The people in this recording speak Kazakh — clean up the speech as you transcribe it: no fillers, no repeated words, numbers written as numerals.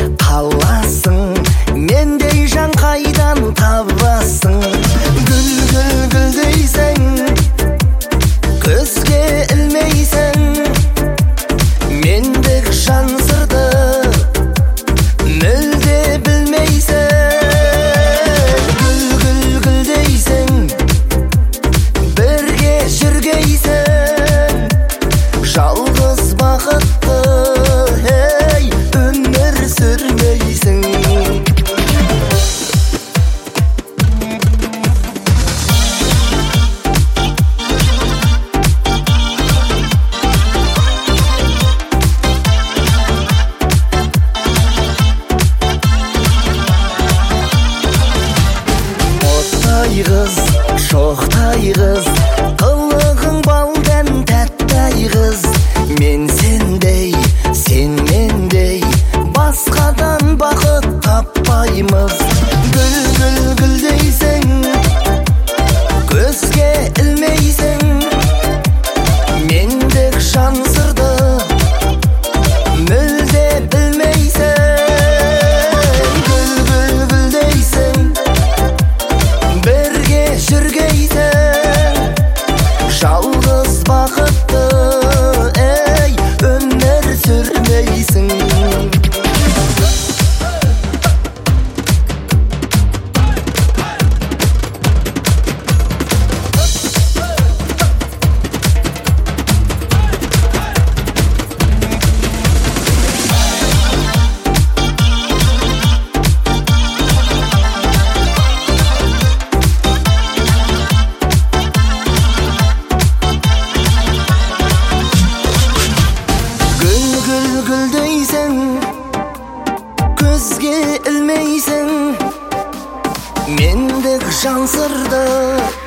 қаласың, мендей жан қайдан табасың? Гүл гүл гүл дейсің, көзге ілмейсің, мендік жан сырды мүлде білмейсің. Гүл гүл гүл дейсің, бірге жүргейсің, жалғыз бақытты өмір сүрмейсің. Оттай қыз, шоқтай қыз, қылығың балдан тәттай қыз. Мен сендей, сен мендей, басқадан бақыт таппаймыз. Гүл гүл гүл дейсің, көзге ілмейсің, мендік жан сырды мүлде білмейсің. Гүл гүл гүл дейсің, бірге жүргейсің, жалғыз бақытты өмір сүрмейсің. Гүл дейсің, көзге ілмейсің, мендік жан сырды